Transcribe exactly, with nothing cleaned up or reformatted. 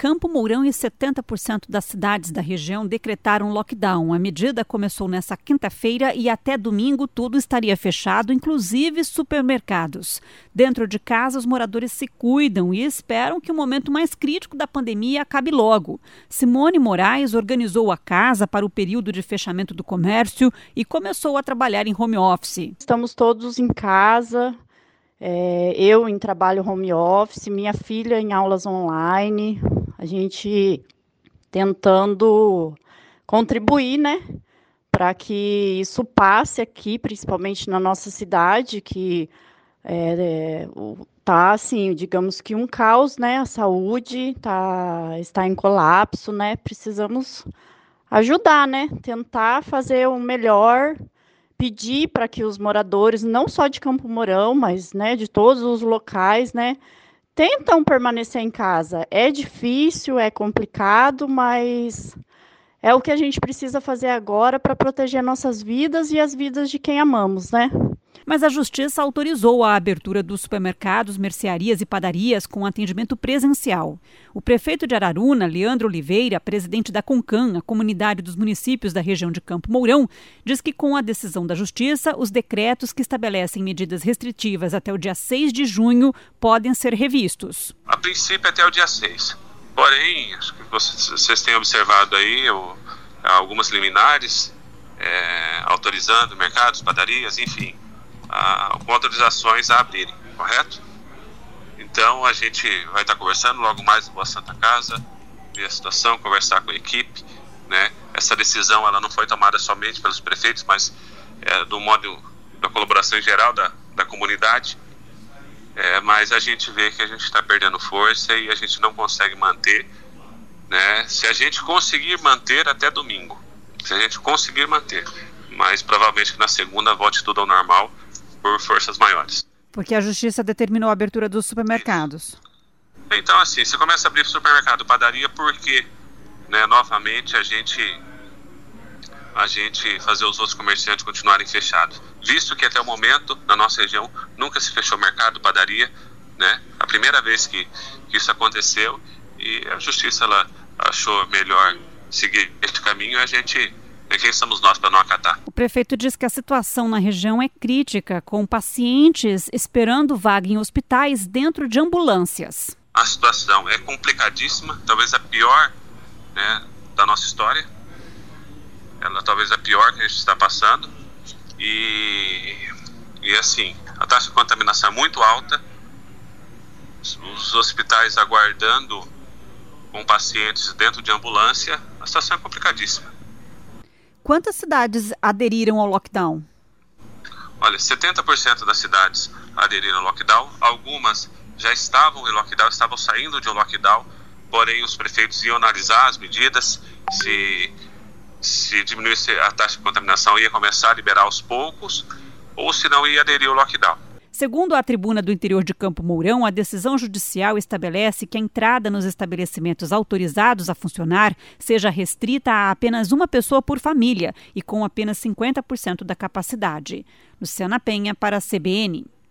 Campo Mourão e setenta por cento das cidades da região decretaram lockdown. A medida começou nesta quinta-feira e até domingo tudo estaria fechado, inclusive supermercados. Dentro de casa, os moradores se cuidam e esperam que o momento mais crítico da pandemia acabe logo. Simone Moraes organizou a casa para o período de fechamento do comércio e começou a trabalhar em home office. Estamos todos em casa. É, eu em trabalho home office, minha filha em aulas online, a gente tentando contribuir, né, para que isso passe aqui, principalmente na nossa cidade, que é, é, tá assim, digamos que um caos, né, a saúde tá, está em colapso, né, precisamos ajudar, né, tentar fazer o melhor. Pedir para que os moradores, não só de Campo Mourão, mas né, de todos os locais, né, tentam permanecer em casa. É difícil, é complicado, mas é o que a gente precisa fazer agora para proteger nossas vidas e as vidas de quem amamos, né? Mas a Justiça autorizou a abertura dos supermercados, mercearias e padarias com atendimento presencial. O prefeito de Araruna, Leandro Oliveira, presidente da CONCAN, a comunidade dos municípios da região de Campo Mourão, diz que com a decisão da Justiça, os decretos que estabelecem medidas restritivas até o dia seis de junho podem ser revistos. A princípio até o dia seis. Porém, acho que vocês têm observado aí o, algumas liminares é, autorizando mercados, padarias, enfim. Ah, com autorizações a abrirem, correto? Então a gente vai estar conversando logo mais com a Santa Casa, ver a situação, conversar com a equipe, né? Essa decisão ela não foi tomada somente pelos prefeitos, mas é, do modo da colaboração em geral da, da comunidade, é, mas a gente vê que a gente está perdendo força e a gente não consegue manter, né? Se a gente conseguir manter até domingo, se a gente conseguir manter, mas provavelmente na segunda volte tudo ao normal, por forças maiores. Porque a Justiça determinou a abertura dos supermercados. Então, assim, se começa a abrir supermercado, padaria, porque, né, novamente, a gente, a gente fazer os outros comerciantes continuarem fechados. Visto que até o momento, na nossa região, nunca se fechou mercado, padaria, né? A primeira vez que, que isso aconteceu, e a Justiça ela achou melhor seguir este caminho e a gente... Quem somos nós para não acatar? O prefeito diz que a situação na região é crítica, com pacientes esperando vaga em hospitais dentro de ambulâncias. A situação é complicadíssima, talvez a pior, né, da nossa história. Ela talvez a pior que a gente está passando. E, e assim, a taxa de contaminação é muito alta. Os hospitais aguardando com pacientes dentro de ambulância. A situação é complicadíssima. Quantas cidades aderiram ao lockdown? Olha, setenta por cento das cidades aderiram ao lockdown. Algumas já estavam em lockdown, estavam saindo de um lockdown, porém os prefeitos iam analisar as medidas, se, se diminuísse a taxa de contaminação, ia começar a liberar aos poucos, ou se não ia aderir ao lockdown. Segundo a Tribuna do Interior de Campo Mourão, a decisão judicial estabelece que a entrada nos estabelecimentos autorizados a funcionar seja restrita a apenas uma pessoa por família e com apenas cinquenta por cento da capacidade. Luciana Penha para a C B N.